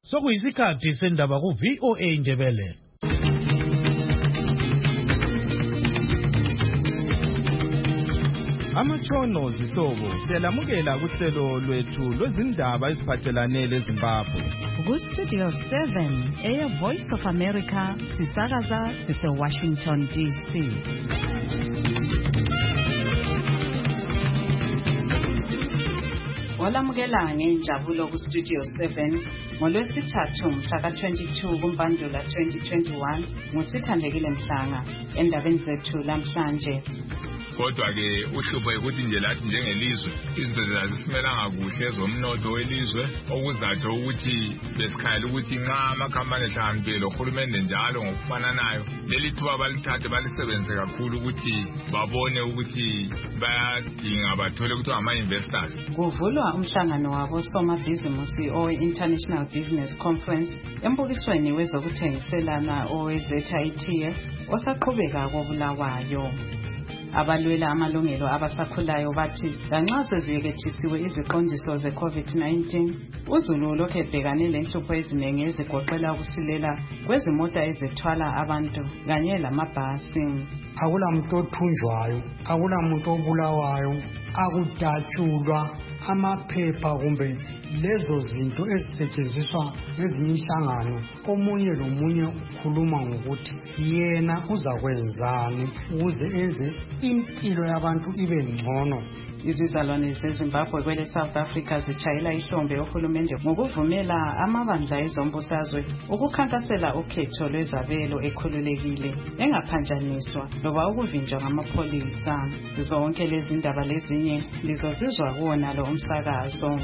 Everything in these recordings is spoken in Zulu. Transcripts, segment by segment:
Sokuyisikhathi sendaba ku VOA Indebele. Amatshono zisobo siyalamukela kuhlelo lwethu lwezindaba eziphathelane leZimbabwe. Ku Studio 7 Air Voice of America sisakaza sise Washington DC. Walamukela ngenjabulo ku Studio 7 ngolwesithathu mhla ka-22 kuMbandula 2021 nguSithandekile Mhlanga endabeni zethu namhlanje. Kodwa ke uhlupho ukuthi nje lathi njengelizwe izinto zazisimelanga kuhle ezomnotho welizwe okuzatsho ukuthi besikhala ukuthi nxa amakhampani ehlakaniphilelohulumende njalo ngokufananayo leli thuba balithathe balisebenze kakhulu ukuthi babone ukuthi bayadinga bathole ukuthi ama-investors. Kuvulwa umhlangano wabo somabhizimusi owe-International Business Conference embukisweni wezokuthengiselana owe-ZITF osaqhubeka koBulawayo. Abalwela amalungelo abasakhulayo bathi lanxa seziyekethisiwe iziqondiso ze-COVID-19 uZulu lokhu ebhekane lenhlupho eziningi ezigoqela ukusilela kwezimota ezithwala abantu kanye lamabhasi. Akulamuntu othunjwayo, akulamuntu obulawayo, akudatshulwa amaphepha kumbe lezo zinto ezisetshenziswa ngezinye inhlangano. Omunye lomunye ukhuluma ngokuthi yena uzakwenzani ukuze enze impilo yabantu ibe ngcono. Izizalwane zeZimbabwe kwele South Africa zitshayela ihlombe uhulumende ngokuvumela amabandla ezombusazwe ukukhankasela ukhetho lwezabelo ekhululekile engaphanjaniswa loba ukuvinjwa ngamapholisa. Zonke lezi ndaba lezinye lizozizwa kuwona lo umsakazo.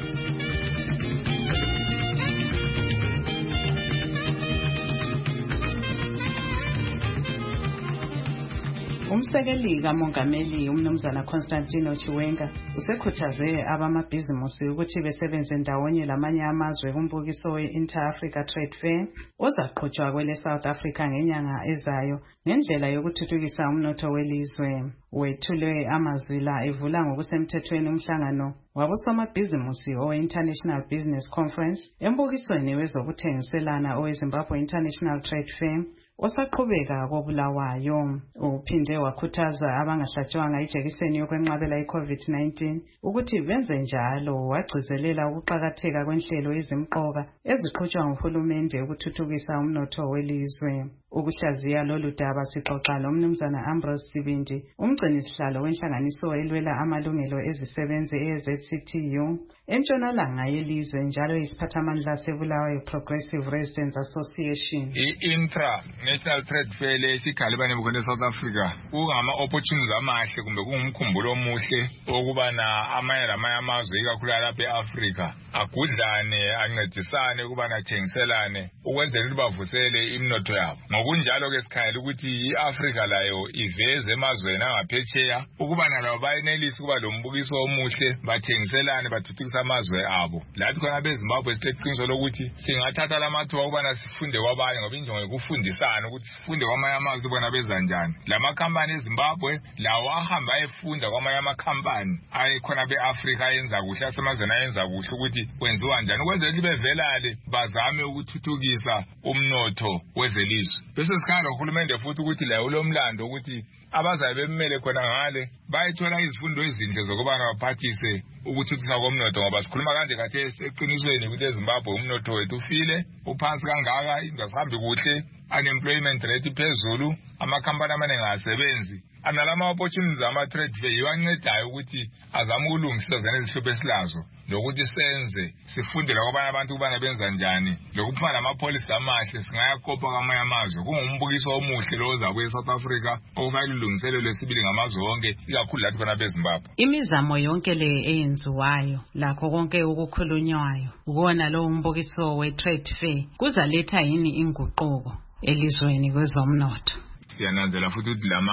Umsekeli kaMongameli umnumzana Constantino Chiwenga usekhuthaze abamabhizimusi ukuthi besebenze ndawonye lamanye amazwe kumbukiso we-Inter-Africa Trade Fair ozaqhutshwa kwele South Africa ngenyanga ezayo ngendlela yokuthuthukisa umnotho welizwe. Wethule amazwi la evula ngokusemthethweni umhlangano wabosomabhizimusi owe-International Business Conference embukisweni wezokuthengiselana owe-Zimbabwe International Trade Fair osaqhubeka koBulawayo. Uphinde wakhuthaza abangahlatshwanga ijekiseni yokwenqabela i-COVID-19 ukuthi benze njalo, wagcizelela ukuqakatheka kwenhlelo ezimqoka eziqhutshwa nguhulumende ukuthuthukisa umnotho welizwe. Ukuhlaziya lolu daba sixoxa lomnumzana Ambrose Sibindi, umgcinisihlalo wenhlanganiso elwela amalungelo ezisebenzi eZCTU entshonalanga yelizwe njalo isiphathamandla seBulawayo Progressive Residents Association. I-Intra-National Trade Fair lesikhalibane bukhona eSouth Africa kungama-opportunities amahle kumbe kungumkhumbulo omuhle okubana amanye lamanye amazwe ikakhulu lapha e-Afrika agudlane ancedisane ukubana athengiselane ukwenzela ukuthi bavusele imnotho yabo. Ngokunjalo-ke sikhangela ukuthi i-Afrika layo iveze emazweni angaphetsheya ukubana labo bayenelisa ukuba lo mbukiso omuhle bathengiselane bathuthukisa amazwe abo. Lathi khona beZimbabwe sileqiniso lokuthi singathatha lamathuba ukubana sifunde kwabanye ngoba injongo yokufundisana ukuthi sifunde kwamanye amazwe ukubana beza njani. Lamakhampani eZimbabwe lawo ahamba ayefunda kwamanye amakhampani ayekhona be-Afrika ayenza kuhle asemazweni ayenza kuhle ukuthi kwenziwa njani ukwenzela ukuthi bevelale bazame ukuthuthukisa umnotho wezelizwe. Bese sikhangela uhulumende futhi ukuthi layo lomlando ukuthi abazabe bemele khona ngale bayithola izifundo ezinhle zokubana baphathise ukuthuthukisa komnotho ngoba sikhuluma kanje khathesi eqinisweni ukuthi eZimbabwe umnotho wethu ufile uphansi kangaka ingasahambi kuhle, unemployment rate phezulu, amakhampani amaningi asebenzi. Analama opportunities ama-trade fair iwancedayo ukuthi azame ukulungisa zona izihlupho esilazo lokuthi senze sifundela kwabanye abantu ukubana benza njani lokuphuma namapholisa amahle singayakopa kwamanye amazwe. Kungumbukiso omuhle lo ozabuye eSouth Africa okufanele ulungiselelwe sibili ngamazwe onke ikakhulu lathi khona beZimbabwe. Imizamo yonke le eyenziwayo lakho konke ukukhulunywayo ukona lo umbukiso we-trade fair kuzaletha yini inguquko elizweni kwezomnotho? Siyananzela futhi ukuthi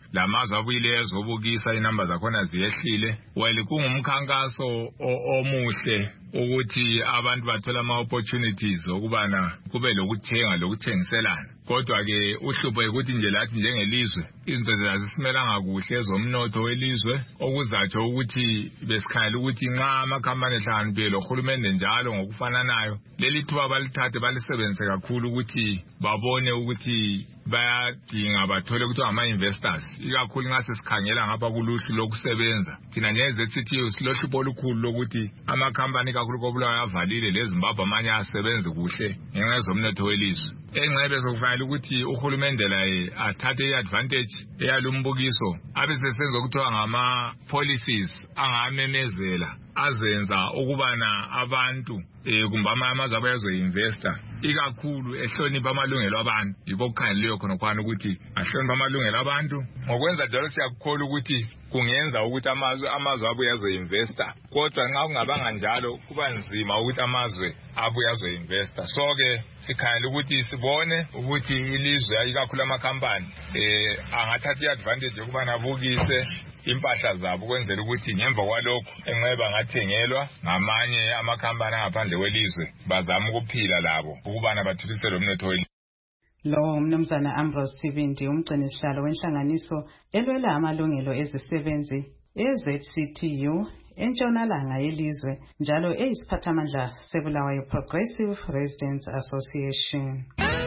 lamazwe abuyile ezobukisa inamba zakhona ziyehlile. Well kungumkhankaso omuhle ukuthi abantu bathola ama-opportunities okubana kube lokuthenga lokuthengiselana. Kodwa ke uhlupho ukuthi nje lathi njengelizwe izinto zazisimelanga kuhle ezomnotho welizwe okuzatsho ukuthi besikhayela ukuthi nxa amakhampani ehlakaniphile lohulumende njalo ngokufananayo leli thuba balithathe balisebenzise kakhulu ukuthi babone ukuthi bayadinga bathole ukuthi ama-investors ikakhulu nxa sesikhangela ngapha kuluhlu lokusebenza. Thina nje-ZCTU silohlupho olukhulu lokuthi amakhampani ikakhulu koBulawayo avalile leZimbabwe amanye asebenzi kuhle ngenxa yezomnotho welizwe. Engcebe sokufanele ukuthi uhulumende laye athathe i-advantage eyalumbukiso abesesenza okuthiwa ngama-policies angamemezela azenza ukubana abantu kumbe amazwe abayazo-investa ikakhulu ehlonipha amalungelo abantu. Yikho okukhangelileyo khona kwana ukuthi ahlonipha amalungelo abantu. Ngokwenza njalo siyakukholwa ukuthi kungenza ukuthi amazwe abuye azo-investa. Kodwa nxa kungabanga njalo kuba nzima ukuthi amazwe abuye azo-investa. So-ke sikhangela ukuthi sibone ukuthi ilizwe ikakhulu amakhampani angathatha i-advantage yokubana abukise impahla zabo ukwenzela ukuthi ngemva kwalokho enqeba ngathengelwa ngamanye amakhampani angaphandle welizwe bazama ukuphila labo ukubana bathuthukise lo mnotho welizwe. Lo umnumzana Ambrose Sibindi umgcinisihlalo wenhlanganiso elwela amalungelo ezisebenzi eZCTU entshonalanga yelizwe njalo eyisiphathamandla seBulawayo Progressive Residents Association.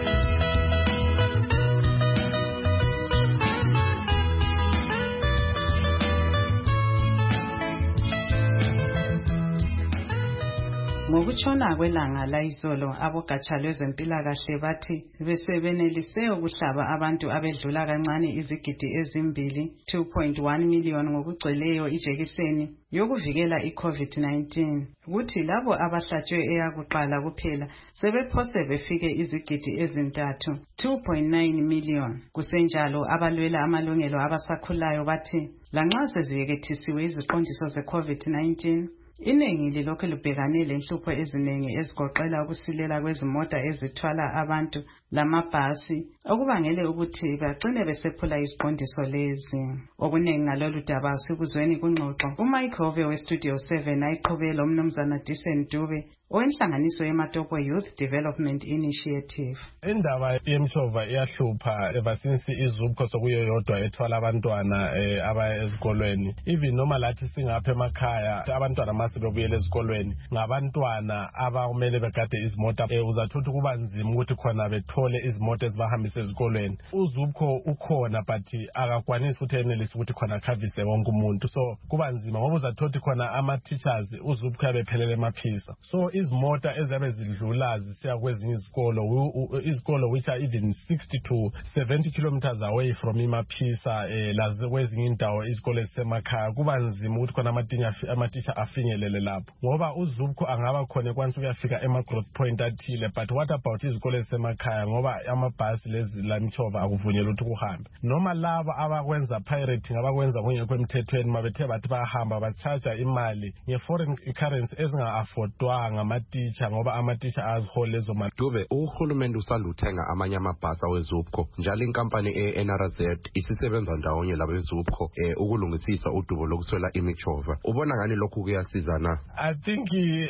Ngokutshona kwelanga layizolo abogatsha lwezempilakahle bathi besebenelise ukuhlaba abantu abedlula kancane izigidi ezimbili 2.1 million ngokugcweleyo ijekiseni yokuvikela iCovid-19 kuthi labo abahlatshwe eyakuqala kuphela sebephose befike izigidi ezintathu 2.9 million. Kusenjalo abalwela amalungelo abasakhulayo bathi lanxa seziyekethisiwe iziqondiso zeCovid-19 iningi lilokhu libhekane lenhlupho eziningi ezigoqela ukusilela kwezimota ezithwala abantu lamabhasi okubangele ukuthi bagcine besephula iziqondiso lezi. Okuningi ngalolu daba sikuzweni kungxoxo uMike weStudio 7 ayiqhubela umnumzana Disen Dube owenhlanganiso yeMatopo Youth Development Initiative. Indaba yemtshova iyahlupha ever since iZUBCO sokuyo yodwa ethwala abantwana abaya ezikolweni. Even noma lathi singapha emakhaya abantwana masebebuyela ezikolweni ngabantwana abakumele begade izimota uzathuthi kuba nzima ukuthi khona bethole izimota ezibahambisa ezikolweni. uZUBCO ukhona but akakwanisi futhi enelisi ukuthi khona khavise wonke umuntu. So kuba nzima ngoba uzathuthi khona ama-teachers uZUBCO yabephelele emaphisa. So izimota ezabe zidlula zisiya kwezinye izikolo which are even 60 to 70 kilometers away from imaphisa laze kwezinye indawo izikolo ezisemakhaya kuba nzima ukuthi khona amateacher afinyelele lapho ngoba uZUBCO angaba khona kwanisa ukuyafika ema-growth point athile. But what about izikolo ezisemakhaya ngoba amabhasi lezi lamtshova akuvunyelwa ukuthi kuhambe noma laba abakwenza pirating abakwenza kungekho emthethweni mabethe bathi bahamba bachaja imali nge-foreign currency ezinga-affordwanga ama-teacher ngoba ama-teacher azihola lezo mali. Dube uhulumende usanda uthenga amanye amabhasi weZUBCO njalo inkampani eNRZ isisebenza ndawonye labeZUBCO ukulungisisa udubo lokuswela imitshova. Ubona ngani lokhu kuyasiza na? I think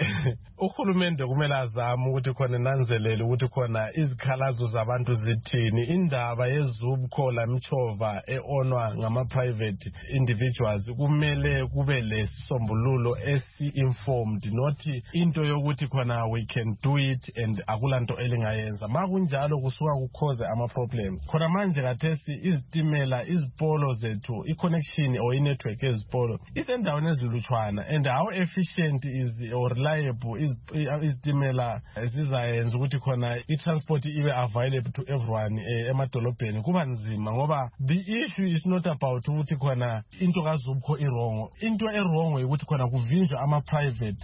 uhulumende kumele azame ukuthi khona nanzelele ukuthi khona izikhalazo zabantu zithini. Indaba yeZUBCO lamtshova eonwa ngama-private individuals kumele kube lesisombululo esi-informed not into yokuthi khona we can do it and akulanto elingayenza. Makunjalo kusuka kukhoze ama-problems. Khona manje kathesi izitimela izipolo zethu i-connection or i-network ezipolo isendaweni ezilutshwana and how efficient is or reliable izitimela zizayenza ukuthi khona i-transport ibe available to everyone emadolobheni kuba nzima ngoba the issue is not about ukuthi khona into kaZUBCO irongo. Into erongo ukuthi khona kuvinjwa ama-private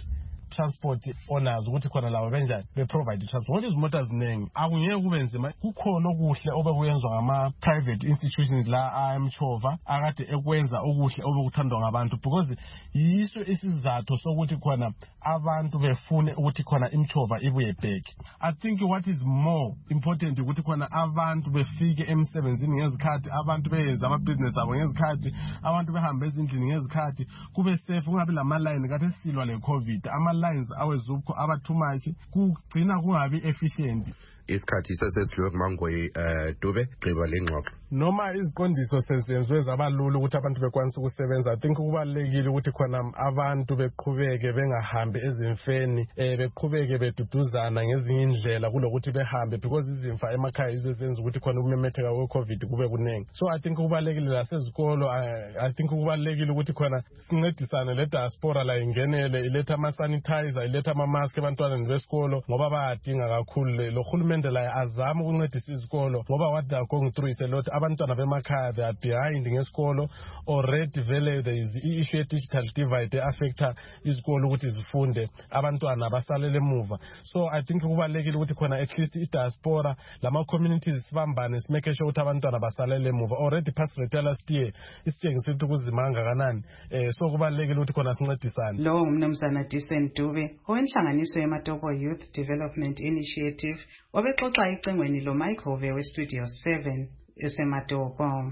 transport owners ukuthi khona lawo benjani be-provide transport. Ngoba izimota ziningi akungeke kube nzima. Kukhona okuhle obekuyenzwa ngama-private institutions la emchova akade ekwenza okuhle obekuthandwa ngabantu, because yiso isizathu sokuthi khona abantu befune ukuthi khona imchova ibuye back. I think what is more important ukuthi khona abantu befike emsebenzini ngezikhathi, abantu beyenza amabhizinesi abo ngezikhathi, abantu behambe ezindlini ngezikhathi, kube safe, kungabi lama-line kade silwa le-COVID. Ama-lines awezupho aba too much, kugcina kungabi efficient. Isikhathi sesidliwe kuMangoyi Dube gqiba lengxoxo. Noma iziqondiso sezenziwe zabalula ukuthi abantu bekwanisa ukusebenza, I think kubalekile ukuthi khona abantu beqhubeke bengahambi ezimfeni, beqhubeke beduduzana ngezinye indlela kulokuthi behambe, because izimfa emakhaya izenza ukuthi khona ukumemetheka kwe-COVID kube kuningi. So I think kubalekile lasezikolo, I think kubalekile ukuthi khona sincedisane le diaspora la ingenele, iletha ama-sanitizer, iletha ama-mask ebantwaneni besikolo ngoba bayadinga kakhulu. Lo hulumende la azama ukuncedisa izikolo ngoba what they are going through is a lot. Abantwana bemakhaya they are behind ngesikolo already. Vele there is issue digital divide affecta izikolo ukuthi zifunde, abantwana basalele emuva. So I think kubalekile ukuthi khona at least i-diaspora lama communities sibambane simeke sure ukuthi abantwana basalele emuva. Already past rate last year isitshengisa ukuthi kuzimanga kanani, so kubalekile ukuthi khona sincedisane. Lo umnumzana Decent Dube owenhlanganiso yeMatopo Youth Development Initiative obexoxa icengweni lo Mike we Studio 7 eseMatopo.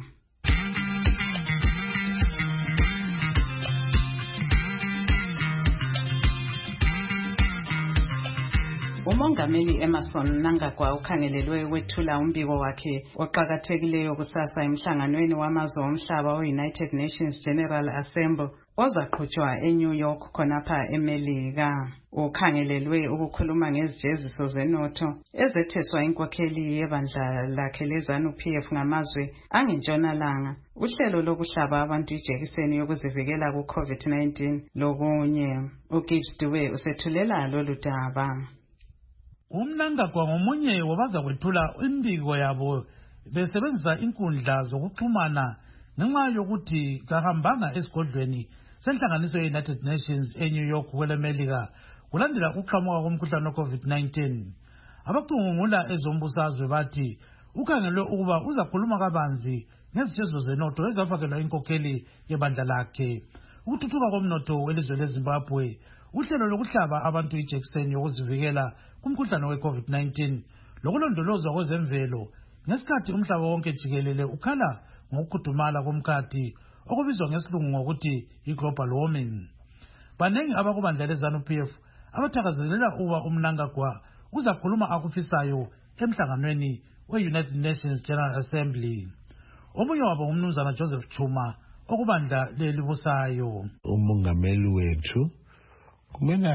Umongameli Emmerson Mnangagwa ukhangelelwe wethula umbiko wakhe oqhakathekileyo kusasa emhlanganweni wamazwe omhlaba we-United Nations General Assembly ozaqhutshwa eNew York khonapha eMelika. Ukhangelelwe ukukhuluma ngezijeziso zenotho ezetheswa inkokheli yebandla lakhe leZANU-PF ngamazwe angentshonalanga, uhlelo lokuhlaba abantu ijekiseni yokuzivikela ku-COVID-19 lokunye. uGibbs Dube usethulela lolu daba. UMnangagwa ngomunye wabaza kwethula imbiko yabo besebenzisa inkundla zokuxhumana ngenxa yokuthi kahambanga esigodlweni senhlanganiso ye-United Nations eNew York kwelemelika kulandela ukuqhamuka komkhuhlane we-COVID-19. Abacungungula ezombusazwe bathi ukhangelwe ukuba uzakhuluma kabanzi ngezijeziso zenotho ezafakelwa inkokheli yebandla lakhe, ukuthuthuka komnotho welizwe leZimbabwe, uhlelo lokuhlaba abantu ijekiseni yokuzivikela kumkhuhlane we-COVID-19 lokulondolozwa kwezemvelo ngesikhathi umhlaba wonke jikelele ukhala ngokukhudumala komkhathi okubizwa ngesilungu ngokuthi i-global warming. Banengi abakubandla leZANU-PF abathakazelela ukuba uMnangagwa uzakhuluma akufisayo emhlanganweni we-United Nations General Assembly. Omunye wabo ngumnumzana Joseph Chuma okubandla lelibusayo. Umongameli wethu kumele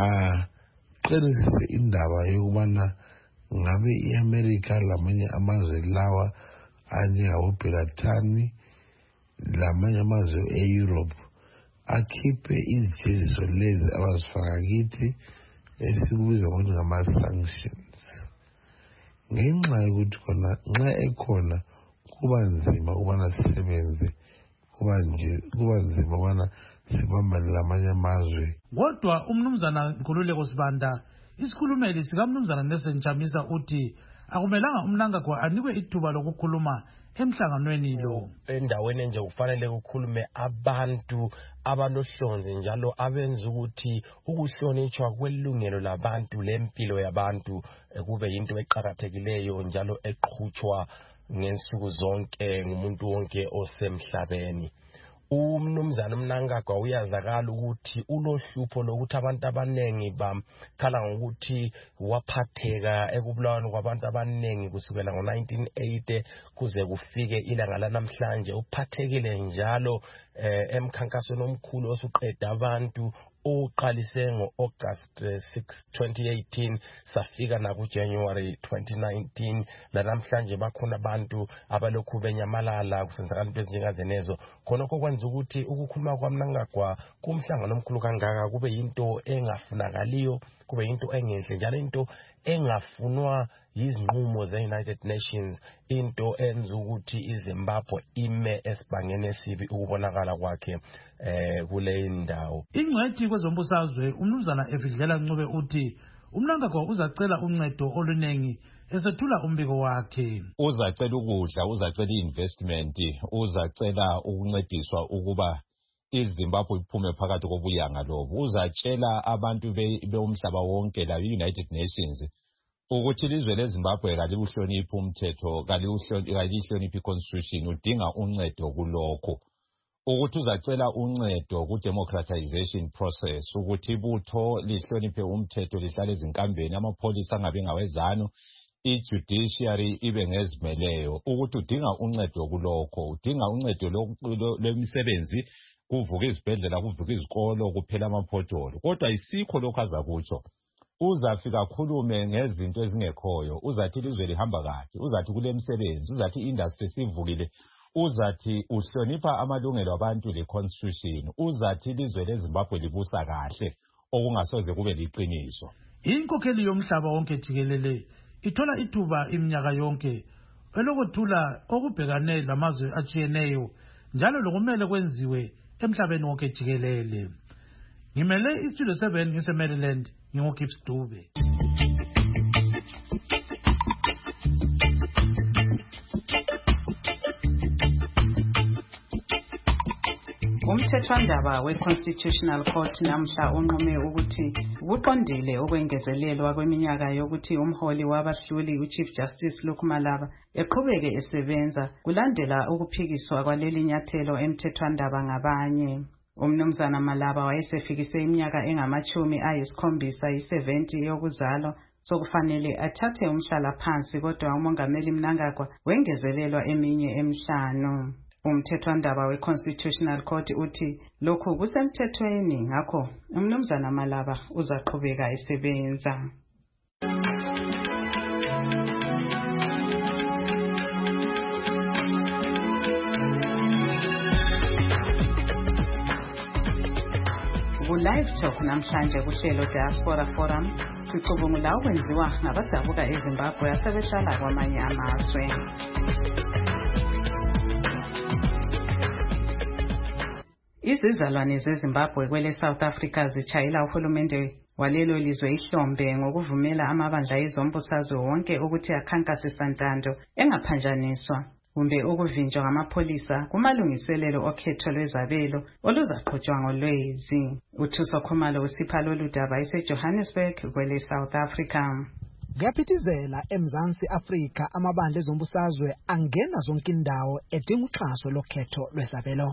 aqinisekise indaba yokubana ngabe iAmerica lamanye amazwe lawa anjengaboBritani lamanye amazwe e-Europe akhiphe izijeziso lezi abazifaka kithi esikubiza ngokuthi ngama-sanctions, ngenxa yokuthi khona nxa ekhona kuba nzima ukubana sisebenze, kuba nzima ukubana sibambane lamanye amazwe. Kodwa umnumzana Nkululeko Sibanda, isikhulumeli sikamnumzana Nelson Chamisa, uthi akumelanga uMnangagwa anikwe ithuba lokukhuluma emhlanganweni lo. Endaweni nje kufanele ukukhulume abantu abalohlonze njalo abenza ukuthi ukuhlonitshwa kwelungelo labantu lempilo yabantu kube yinto eqhakathekileyo njalo eqhutshwa ngensuku zonke ngumuntu wonke osemhlabeni. Umnumzana Mnangagwa uyazakala ukuthi ulohlupho lokuthi abantu abanengi bakhala ngokuthi waphatheka ekubulaweni kwabantu abanengi kusukela ngo-1980 kuze kufike ilanga lanamhlanje. Uphathekile njalo emkhankasweni omkhulu osuqeda abantu oqalise ngo-August 6, 2018 safika nakuJanuary 2019. Lanamhlanje bakhona abantu abalokhu benyamalala kusenzakala into ezinjengazenezo. Khonokho kwenza ukuthi ukukhuluma kwaMnangagwa kumhlangano omkhulu kangaka kube yinto engafunakaliyo, kube yinto engenhle njalo into engafunwa yizinqumo ze-United Nations, into enza ukuthi iZimbabwe ime esibangeni esibi ukubonakala kwakhe kule ndawo. Ingcwethi wezombusazwe umnumzana Evidlela Ncube uthi umnankagwa uzacela uncedo olunengi esethula umbiko wakhe. Uzacela ukudla, uzacela investment, uzacela ukuncediswa ukuba iZimbabwe iphume phakathi kobuyanga lobu. Uzatshela abantu beumhlaba wonke la United Nations ukuthi ilizwe leZimbabwe kaliwuhloniphi umthetho, kalihloniphi iconstitution, udinga uncedo kulokho. Ukuthi uzacela uncedo ku-democratization process, ukuthi ibutho lihloniphe umthetho, lihlale ezinkambeni, amapholisa angabe ngawezano, i-judiciary ibe ngezimeleyo. Ukuthi udinga uncedo kulokho, udinga uncedo lwemisebenzi, kuvuka izibhedlela, kuvuka izikolo, kuphela amaphotholo. Kodwa isikho lokho azakutsho. Uzafika khulume ngezinto ezingekhoyo, uzathi ilizwe lihamba kahle, uzathi kule msebenzi, uzathi industry sivukile, uzathi uhlonipha amalungelo abantu le-constitution, uzathi ilizwe leZimbabwe libusa kahle, okungasoze kube liqiniso. Inkokheli yomhlaba wonke jikelele ithola ithuba iminyaka yonke elokuthula okubhekane lamazwe atshiyeneyo njalo lokumele kwenziwe emhlabeni wonke jikelele. Ngimele istudio 7 ngise-Maryland, nginguGibbs Dube. Umthethwandaba we-Constitutional Court namhla unqume ukuthi kuqondile ukwengezelelwa kweminyaka yokuthi umholi wabahluli uChief Justice Luke Malaba eqhubeke esebenza kulandela ukuphikiswa kwaleli nyathelo emthethwandaba ngabanye. Umnumzana Malaba wayesefikise iminyaka engama-70 yokuzalwa, sokufanele athathe umhlala phansi, kodwa umongameli Mnangagwa wengezelelwa eminye emihlanu. Umthethwandaba we-Constitutional Court uthi lokhu kusemthethweni, ngakho umnumzana Malaba uzaqhubeka esebenza. Live Talk namhlanje kuhlelo Diaspora Forum sicubungula okwenziwa ngabadabuka eZimbabwe asebehlala kwamanye amazwe. Izizalwane zeZimbabwe kwele South Africa zitshayela uhulumende walelo lizwe ihlombe ngokuvumela amabandla ezombusazwe wonke ukuthi akhankase santando engaphanjaniswa kumbe ukuvinjwa ngamapholisa kumalungiselelo okhetho lwezabelo oluzaqhutshwa ngoLwezi. uThuso Khumalo usipha lolu daba eseJohannesburg kwele South Africa. Kuyaphithizela eMzansi Afrika amabandla ezombusazwe angena zonke indawo edinga uxhaso lokhetho lwezabelo.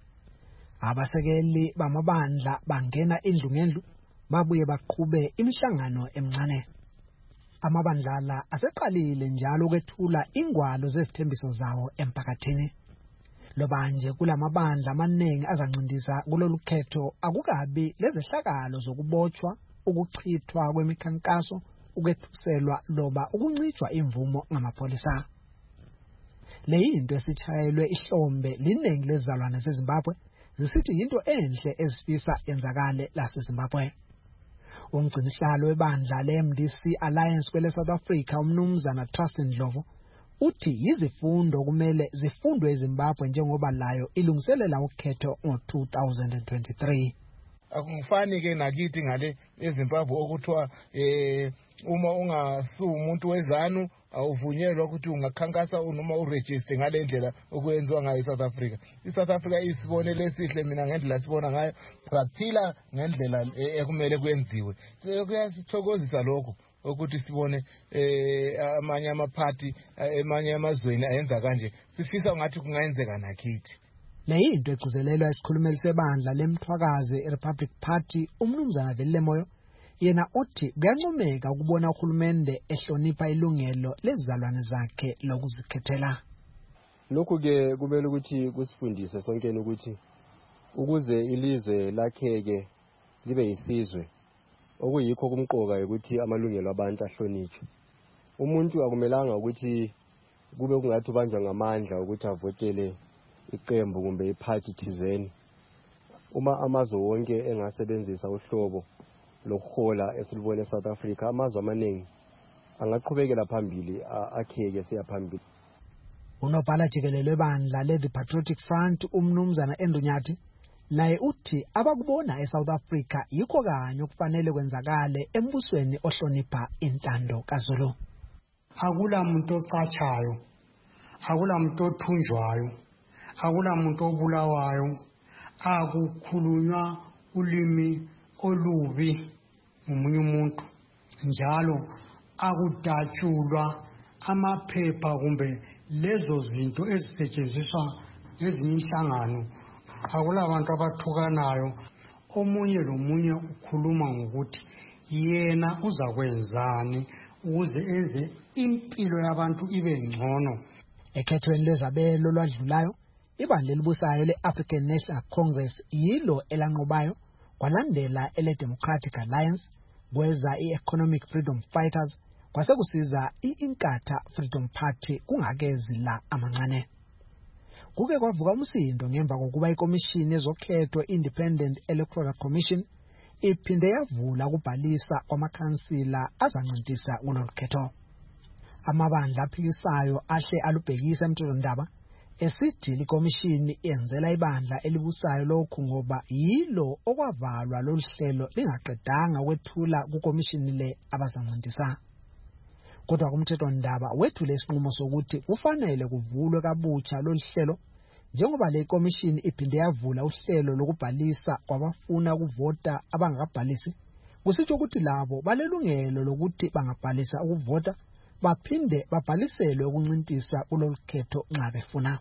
Abasekeli bamabandla bangena indlu ngendlu babuye baqhube imihlangano emncane. Amabandla la aseqalile njalo ukwethula ingwalo zezithembiso zawo emphakathini. Lobanje kulamabandla amaningi azancindisa kulolu khetho akukabi lezehlakalo zokubotshwa, ukuchithwa kwemikhankaso, ukethuselwa loba ukuncitshwa imvumo ngamapholisa. Leyinto esitshayelwe ihlombe liningi lezizalwane zeZimbabwe zisithi yinto enhle ezifisa yenzakale laseZimbabwe. Umgcinisihlalo webandla le-MDC Alliance kwele South Africa umnumzana Trustin Ndlovu uthi yizifundo kumele zifundwe eZimbabwe njengoba layo ilungiselela ukhetho ngo-2023. Akungifani ke nakithi ngale eZimbabwe okuthiwa uma ungasuka umuntu wezanu awuvunyelwa ukuthi ungakhankasa noma uregister ngale ndlela okwenziwa ngayo eSouth Africa. iSouth Africa isibonele esihle mina ngendlela sibona ngayo, baphila ngendlela ekumele kwenziwe. Kuyasithokozisa lokho ukuthi sibone amanye amaphathi amanye amazweni ayenza kanje, sifisa ngathi kungayenzeka nakithi. Leyinto egcizelelwa isikhulumeli sebandla lemthwakazi iRepublic Party umnumzana Velemoyo, yena uthi kuyancomeka ukubona uhulumende ehlonipha ilungelo lezizalwane zakhe lokuzikhethela. Lokhu ke kumele ukuthi kusifundise sonke ukuthi ukuze ilizwe lakheke libe yisizwe okuyikho kumqoka ukuthi amalungelo abantu ahlonitshwe. Umuntu akumelanga ukuthi kube kungathi ubanjwa ngamandla ukuthi avotele iqembu kumbe iphathi thizeni. Uma amazwe wonke engasebenzisa uhlobo lokuhola esilibone eSouth Africa, amazwe amaningi angaqhubekela phambili akheke siya phambili. Unobhala jikelele webandla le-The Patriotic Front umnumzana Endunyathi laye uthi abakubona eSouth Africa yikho kanye okufanele kwenzakale embusweni ohlonipha intando kaZulu. Akula muntu ocatshayo, akula muntu othunjwayo, akula muntu obulawayo, akukhulunywa ulimi olubi umunye umuntu, njalo akudatshulwa amaphepha kumbe lezo zinto ezisetshenziswa ezinye inhlangano. Akula abantu abathukanayo, omunye lomunye ukhuluma ngokuthi yena uzakwenzani ukuze enze impilo yabantu ibe ngcono. Ekhethweni lwezabelo lwadlulayo, ibandla elibusayo le-African National Congress yilo elanqobayo, kwalandela ele-Democratic Alliance, kweza i-Economic Freedom Fighters, kwase kusiza i-Inkatha Freedom Party kungakezi la amancane. Kuke kwavuka umsindo ngemva kokuba ikomishini ezokhetho Independent Electoral Commission iphinde yavula ukubhalisa kwamakhansila azanqintisa kulolukhetho. Amabandla aphikisayo ahle alubhekisa emthethwandaba esithi ikomishini yenzela ibandla elibusayo lokhu ngoba yilo okwavalwa loluhlelo lingaqedanga ukwethula kukomishini le abazanqintisa. Kodwa kumthethwandaba wethule isinqumo sokuthi kufanele kuvulwe kabutsha loluhlelo njengoba le komishini iphinde yavula uhlelo lokubhalisa kwabafuna ukuvota abangakabhalisi. Kusitsho ukuthi labo balelungelo lokuthi bangabhalisa ukuvota baphinde babhaliselwe ukuncintisa kulolukhetho nxa befuna.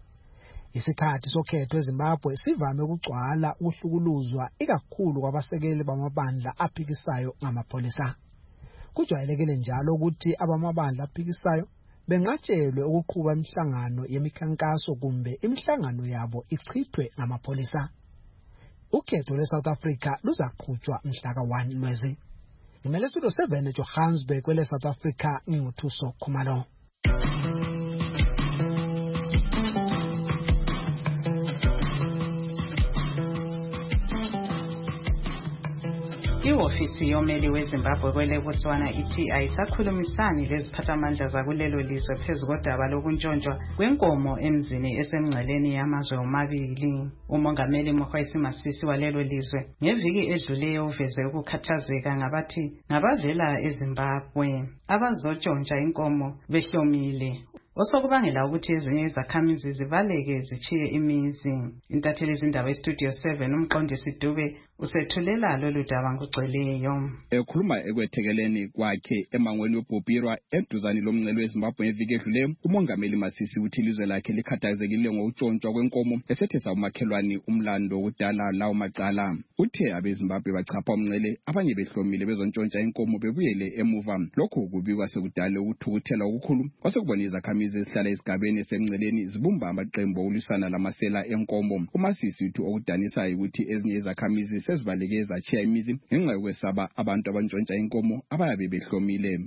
Isikhathi sokhetho eZimbabwe sivame ukugcwala ukuhlukuluzwa ikakhulu kwabasekeli bamabandla aphikisayo ngamapholisa. Kujwayelekile njalo ukuthi abamabandla aphikisayo benqatshelwe ukuqhuba imihlangano yemikhankaso kumbe imihlangano yabo ichithwe ngamapholisa. Ukhetho lweSouth Africa luzaqhutshwa mhla ka-1 Lwezi. Ngimele studio 7 eJohannesburg kwele South Africa nginguthuso Khumalo. Iofisi yomeli weZimbabwe kwele Botswana ithi ayisakhulumisani leziphathamandla zakulelo lizwe phezu kodaba lokuntshontshwa kwenkomo emzini esemngceleni yamazwe omabili. Umongameli Mokgweetsi Masisi walelo lizwe ngeviki edluleyo uveze ukukhathazeka ngabathi ngabavela eZimbabwe abazotshontsha inkomo behlomile, osokubangela ukuthi ezinye izakhamizi zivaleke zichiye imizi. Intatheli izindaba eStudio 7 umqondisi Dube usethulela lolu daba ngugcweleyo. Ekhuluma ekwethekeleni kwakhe emangweni weBhobhirwa eduzane lomngcele weZimbabwe ngeviki edluleyo, umongameli Masisi uthi ilizwe lakhe likhathazekile ngokutshontshwa kwenkomo esethesa umakhelwane umlando wokudala lawo macala. Uthe abeZimbabwe bachapha umngcele abanye behlomile bezontshontsha inkomo bebuyele emuva. Lokhu kubikwa sekudala ukuthukuthela okukhulu kwasekubona izakhamizi ezihlala esigabeni semngceleni zibumba amaqembu okulwisana lamasela enkomo. uMasisi uthi okudanisayo ukuthi ezinye izakhamizi sezibaleke zachiya imizi ngenxa yokwesaba abantu abantshontsha inkomo abayabe behlomile.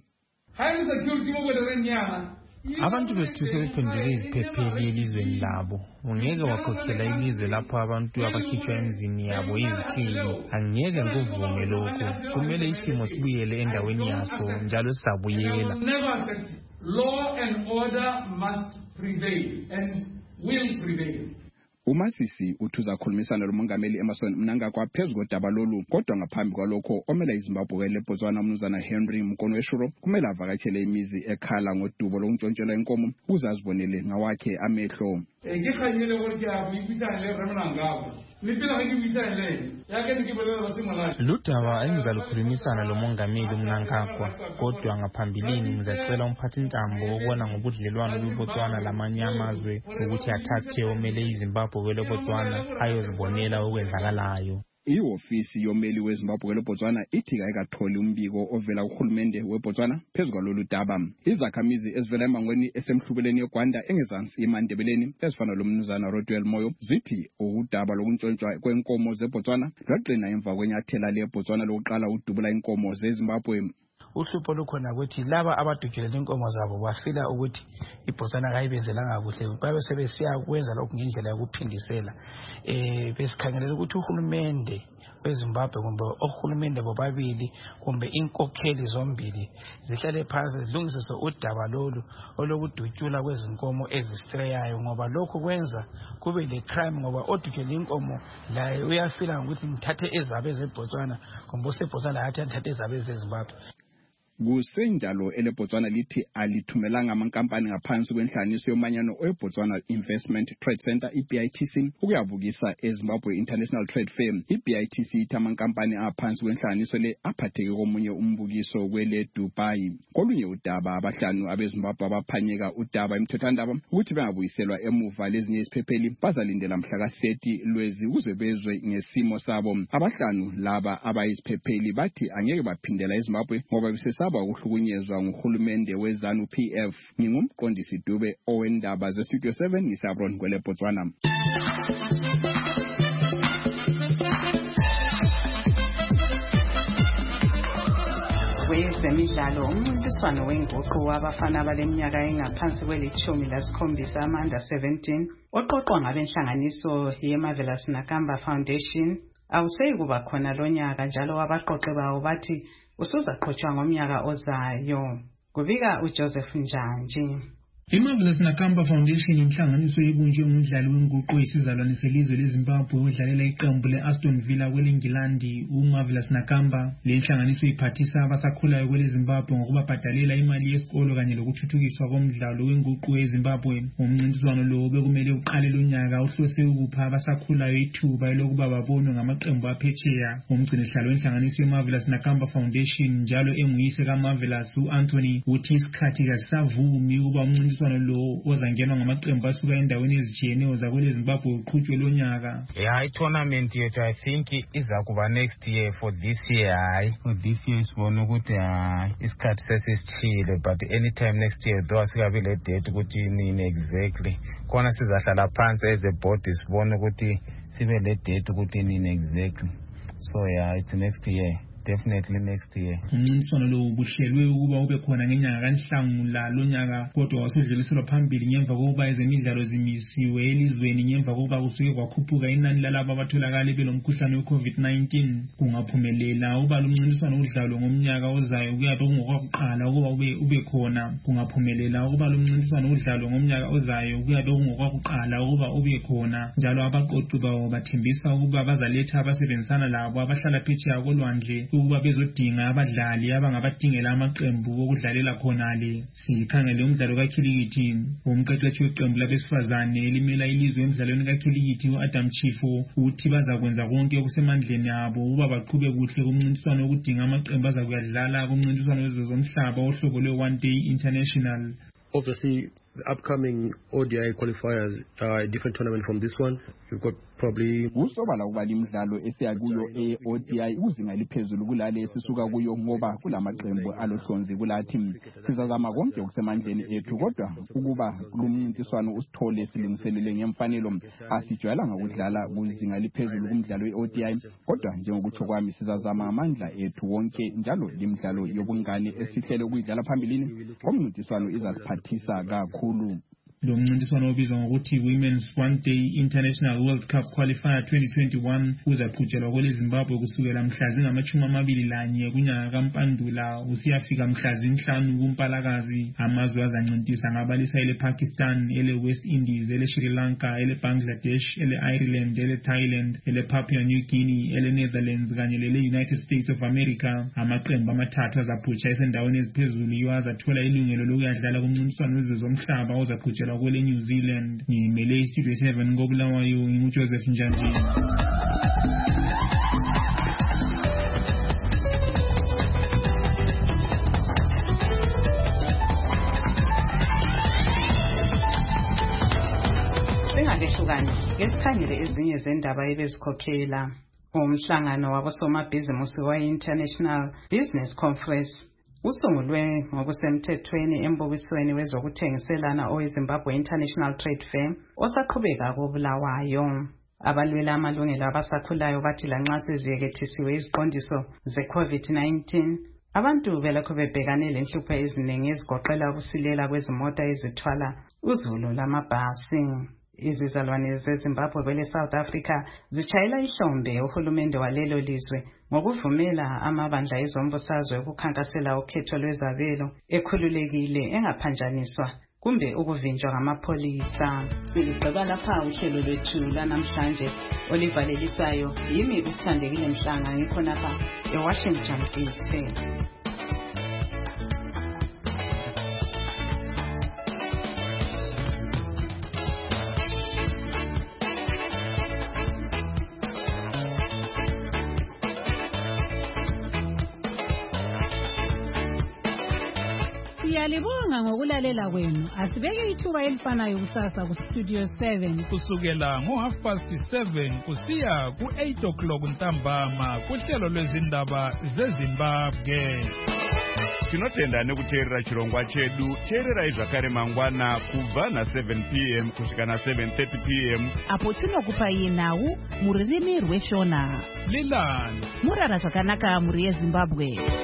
Abantu bethu sebephenduke iziphepheli elizweni labo. Ungeke wakhokhela ilizwe lapho abantu abakhitshwa emzini yabo izithili. Angeke ngikuvume lokho. Kumele isimo sibuyele endaweni yaso njalo sisabuyela. Law and order must prevail and will prevail. uMasisi uthuza khulumisana lomongameli Emmerson Mnangagwa phezulu kodaba lolu, kodwa ngaphambi kwalokho omela iZimbabwe leBotswana umnumzana Henry Mkonweshuro kumele avakatshele imizi ekhala ngodubo lokuntshontshelwa inkomo ukuze azibonele ngawakhe amehlo. Ngikhanyile ukuthi abuyibisane leRemna ngabo. Nipila ngibisane le. Yake nikibelela basimala. Ludaba engizalukhulumisana lomongameli Mnangagwa, kodwa ngaphambilini ngizacela umphathi ntambo obona ngobudlelwano beBotswana lamanye amazwe ukuthi athathe omele iZimbabwe kwele Botswana ayozibonela okwenzakalayo. Iofisi yomeli weZimbabwe kwele Botswana ithi ayikatholi umbiko ovela kuhulumende weBotswana phezulu kwalolu daba. Izakhamizi ezivela emangweni esemhlubeleni yeGwanda engezansi eMandebeleni ezifana lomnumzana Rodwell Moyo zithi udaba lokuntshontshwa kwenkomo zeBotswana lwaqina emva kwenyathela leBotswana lokuqala udubula inkomo zeZimbabwe. uhlupho lukhona ukuthi laba abadutshelela inkomo zabo bafila ukuthi iBotswana kayibenzelanga kuhle babe sebesiya kwenza lokhu ngendlela yokuphindisela. Besikhangelela ukuthi uhulumende weZimbabwe kumbe ohulumende bobabili kumbe inkokheli zombili zihlale phansi zilungisise udaba lolu olokudutshula kwezinkomo ezistreyayo, ngoba lokhu kwenza kube le crime, ngoba odutshela inkomo laye uyafila ukuthi ngithathe ezabe zeBotswana kumbe useBotswana yathi ngithathe ezabe zeZimbabwe. Kusenjalo eleBotswana lithi alithumelanga amankampani ngaphansi kwenhlanganiso yomanyano eBotswana Investment Trade Center iBITC ukuyavukisa eZimbabwe International Trade Fair. iBITC ithi amankampani aphansi kwenhlanganiso le aphatheke komunye umbukiso kwele Dubai. Kolunye udaba abahlanu abeZimbabwe abaphanyeka udaba emthethwandaba ukuthi bengabuyiselwa emuva lezinye iziphepheli bazalindela mhla ka-30 Lwezi ukuze bezwe ngesimo sabo. Abahlanu laba abayiziphepheli bathi angeke baphindela eZimbabwe ngoba besesaba ukuhlukunyezwa nguhulumende weZANU PF. Ngingumqondisi Dube owendaba zeStudio 7 ngisabron kwele Botswana. Kwezemidlalo, umncintiswano wenguqu wabafana abaleminyaka engaphansi kweli-17 ama-under 17 oqoqwa ngabenhlanganiso ye-Marvelous Nakamba Foundation awuseyi kuba khona lo nyaka, njalo wabaqoqi bawo bathi usuzaqhutshwa ngomnyaka ozayo. Kubika uJoseph Njanji. iMarvelous Nakamba Foundation inhlanganiso yebunjwe ngumdlali wenguqu isizalwane selizwe leZimbabwe odlalela iqembu leAston Villa kwelengilandi uMarvelous Nakamba. Le nhlanganiso iphathisa abasakhulayo kweleZimbabwe ngokubabhadalela imali yesikolo kanye lokuthuthukiswa komdlalo wenguqu eZimbabwe. Umncintiswano lo bekumele uqale lo nyaka uhlose ukupha abasakhulayo ithuba lokuba babonwe ngamaqembu aphetsheya. Umgcinisihlalo wenhlanganiso yeMarvelous Nakamba Foundation njalo enguyise kaMarvelous uAnthony uthi isikhathi kasavumi ukuba umncintiswano lo ozangenwa ngamaqembu asuka endaweni ezitshiyeneyo zakweleZimbabwe uqhutshwe lo nyaka. I-tournament yethu I think iza kuba next year. For this year sibona ukuthi isikhathi sesisithile, but anytime next year though asikabi le date ukuthi nini exactly, khona sizahlala phansi as a board sibona ukuthi sibe le date ukuthi nini exactly. So yeah, it's next year. Definitely next year. Umncintiswano lo ubuhlelwe ukuba ube khona ngenyanga kaNhlangula lo nyaka, kodwa wasudluliselwa phambili ngemva kokuba ezemidlalo zimisiwe elizweni ngemva kokuba kusuke kwakhuphuka inani lalabo abatholakala belomkhuhlane weCovid-19. Kungaphumelela uba lo mncintiswano udlalwe ngomnyaka ozayo kuyabe kungokwakuqala ukuba ube khona. Kungaphumelela ukuba lo mncintiswano udlalwe ngomnyaka ozayo kuyabe kungokwakuqala ukuba ube khona. Njalo abaqoqi bawo bathembisa ukuba bazaletha abasebenzisana labo abahlala phetsheya kolwandle ukuba bezodinga abadlali abangabadingela amaqembu okudlalela khonale. Sikhangele umdlalo kakhilikithi, umqeqeshi weqembu labesifazane elimela ilizwe emidlalweni kakhilikithi uAdam Chifo uthi bazakwenza konke okusemandleni abo ukuba baqhube kuhle kumncintiswano okudinga amaqembu azakuyadlala kumncintiswano wezomhlaba ohlobo lwe-One Day International. Obviously, the upcoming ODI qualifiers are a different tournament from this one. You've got probably usobala ukuba imidlalo esiya kuyo eODI uzinga liphezulu kulale esisuka kuyo ngoba kulamaqembu alohlonzi kulathi sizazama konke okusemandleni ethu, kodwa ukuba lumncintiswano usithole silungiselele ngemfanelo asijwayelanga ukudlala kuzinga liphezulu kumdlalo weODI, kodwa njengokuthi kwami sizazama amandla ethu wonke njalo limidlalo yobungane esihlele ukuyidlala phambilini komncintiswano izasiphathisa kakhulu. Lo mncintiswano obizwa ngokuthi Women's One Day International World Cup Qualifier 2021 uzaqhutshelwa kweleZimbabwe kusukela mhla zingama-21 kunyaka kaMpandula usiyafika mhla zinhlanu kuMpalakazi. Amazwe azancintisa ngabalisa elePakistan, eleWest Indies, eleSri Lanka, eleBangladesh, ele-Ireland, eleThailand, elePapua New Guinea, eleNetherlands kanye lele-United States of America. Amaqembu amathathu azaphutsha esendaweni eziphezulu yiwo azathola ilungelo lokuyadlala kumncintiswano wezomhlaba ozaqhutshelwa kwele New Zealand. Ngimele iStudio 7 ngobulawayo nginguJoseph Njanji. Singakehlukani ngesikhangele ezinye zendaba ebezikhokhela umhlangano wabosomabhizimusi wa-International Business Conference usungulwe ngokusemthethweni embukisweni wezokuthengiselana oweZimbabwe International Trade Fair osaqhubeka koBulawayo. Abalwela amalungelo abasakhulayo bathi lanxa seziyekethisiwe iziqondiso ze-COVID-19 Abantu belokho bebhekane lenhlupho eziningi ezigoqela ukusilela kwezimoto ezithwala uzulu lamabhasi. Izizalwane zeZimbabwe kwele South Africa zitshayela ihlombe uhulumende walelo lizwe ngokuvumela amabandla ezombusazwe ukukhankasela ukhetho lwezabelo ekhululekile engaphanjaniswa kumbe ukuvinjwa ngamapholisa. Siligqiba lapha uhlelo lwethu lanamhlanje olivalelisayo yimi uSithandekile Mhlanga ngikhonapha eWashington DC. Siyalibonga ngokulalela kwenu. Asibeke ithuba elifanayo kusasa ku Studio 7 kusukela ngo7:30 kusiya ku8 ntambama kuhlelo lwezindaba zeZimbabwe. Tinotenda nekuteerera chirongwa chedu. Teererai zvakare mangwana kubva na7 p.m. kusvika na7:30 p.m. apo tinokupai nhau mururimi rweShona. Lilani murara zvakanaka muri yeZimbabwe.